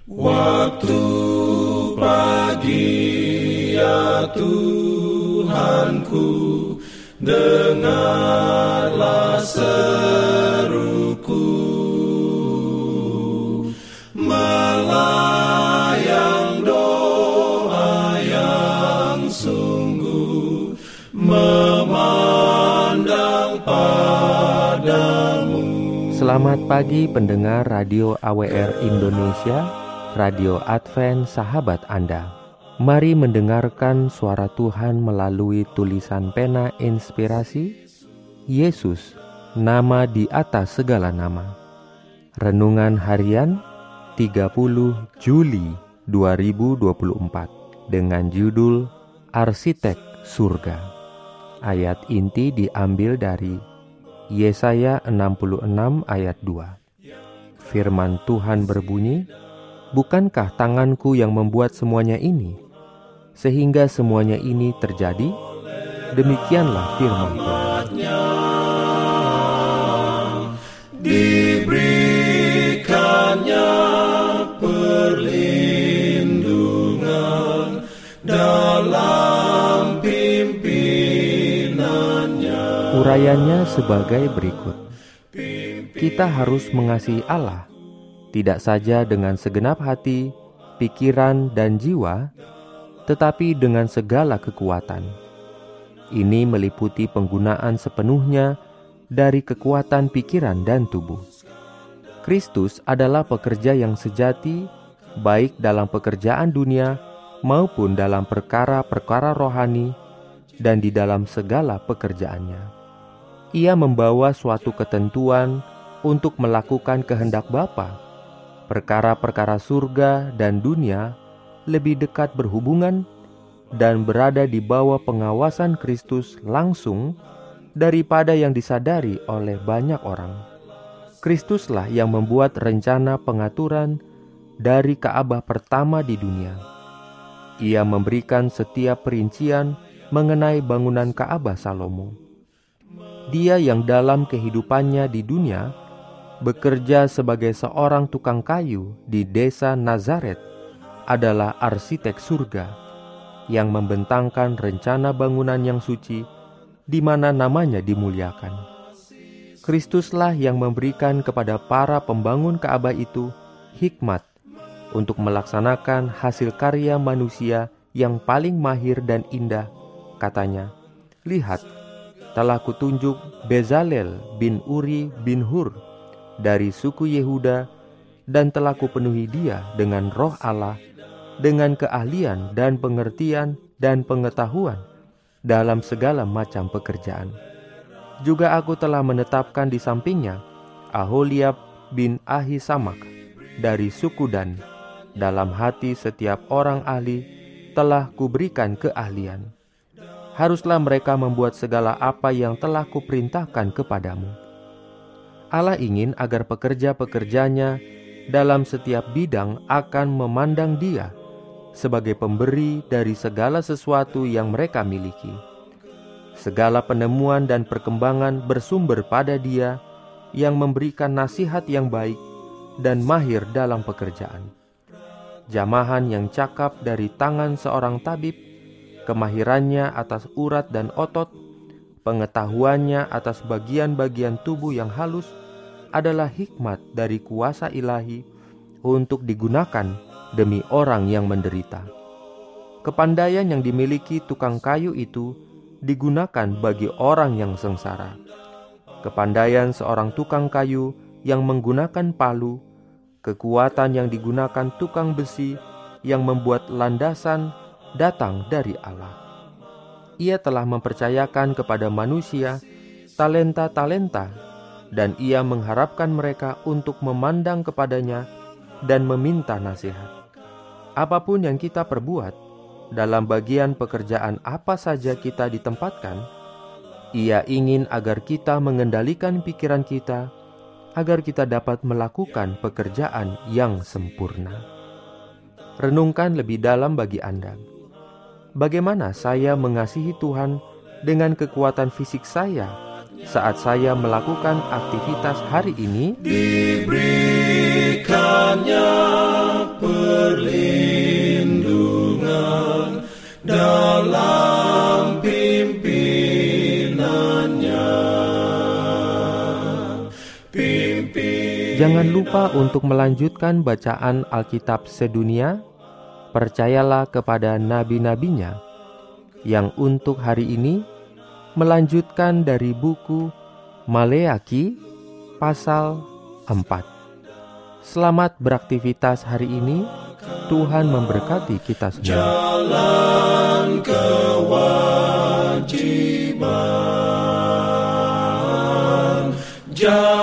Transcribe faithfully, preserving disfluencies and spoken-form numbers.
Waktu pagi ya Tuhanku, dengarlah seruku, melayang doa yang sungguh, memandang padamu. Selamat pagi pendengar Radio A W R Indonesia, Radio Advent Sahabat Anda. Mari mendengarkan suara Tuhan melalui tulisan pena inspirasi, Yesus, nama di atas segala nama. Renungan harian tiga puluh Juli dua ribu dua puluh empat dengan judul Arsitek Surga. Ayat inti diambil dari Yesaya enam puluh enam ayat dua. Firman Tuhan berbunyi, "Bukankah tanganku yang membuat semuanya ini, sehingga semuanya ini terjadi?" Demikianlah firman Tuhan. Diberikannya perlindungan dalam pimpinannya. Urayanya sebagai berikut. Kita harus mengasihi Allah, tidak saja dengan segenap hati, pikiran, dan jiwa, tetapi dengan segala kekuatan. Ini meliputi penggunaan sepenuhnya dari kekuatan pikiran dan tubuh. Kristus adalah pekerja yang sejati, baik dalam pekerjaan dunia maupun dalam perkara-perkara rohani dan di dalam segala pekerjaannya. Ia membawa suatu ketentuan untuk melakukan kehendak Bapa. Perkara-perkara surga dan dunia lebih dekat berhubungan dan berada di bawah pengawasan Kristus langsung daripada yang disadari oleh banyak orang. Kristuslah yang membuat rencana pengaturan dari Ka'bah pertama di dunia. Ia memberikan setiap perincian mengenai bangunan Ka'bah Salomo. Dia yang dalam kehidupannya di dunia bekerja sebagai seorang tukang kayu di desa Nazaret adalah arsitek surga yang membentangkan rencana bangunan yang suci di mana namanya dimuliakan. Kristuslah yang memberikan kepada para pembangun Ka'bah itu hikmat untuk melaksanakan hasil karya manusia yang paling mahir dan indah. Katanya, "Lihat, telah kutunjuk Bezalel bin Uri bin Hur dari suku Yehuda, dan telah kupenuhi dia dengan roh Allah, dengan keahlian dan pengertian dan pengetahuan dalam segala macam pekerjaan. Juga aku telah menetapkan di sampingnya Aholiab bin Ahisamak dari suku Dan. Dalam hati setiap orang ahli telah kuberikan keahlian. Haruslah mereka membuat segala apa yang telah kuperintahkan kepadamu." Allah ingin agar pekerja-pekerjanya dalam setiap bidang akan memandang Dia sebagai pemberi dari segala sesuatu yang mereka miliki. Segala penemuan dan perkembangan bersumber pada Dia yang memberikan nasihat yang baik dan mahir dalam pekerjaan. Jamahan yang cakap dari tangan seorang tabib, kemahirannya atas urat dan otot, pengetahuannya atas bagian-bagian tubuh yang halus adalah hikmat dari kuasa ilahi untuk digunakan demi orang yang menderita. Kepandaian yang dimiliki tukang kayu itu digunakan bagi orang yang sengsara. Kepandaian seorang tukang kayu yang menggunakan palu, kekuatan yang digunakan tukang besi yang membuat landasan datang dari Allah. Ia telah mempercayakan kepada manusia talenta-talenta, dan ia mengharapkan mereka untuk memandang kepadanya dan meminta nasihat. Apapun yang kita perbuat, dalam bagian pekerjaan apa saja kita ditempatkan, Ia ingin agar kita mengendalikan pikiran kita, agar kita dapat melakukan pekerjaan yang sempurna. Renungkan lebih dalam bagi Anda. Bagaimana saya mengasihi Tuhan dengan kekuatan fisik saya saat saya melakukan aktivitas hari ini? Diberikannya Jangan lupa untuk melanjutkan bacaan Alkitab sedunia. Percayalah kepada nabi-nabinya yang untuk hari ini melanjutkan dari buku Maleaki pasal empat. Selamat beraktivitas hari ini. Tuhan memberkati kita semua. Jalan kewajiban. Jalan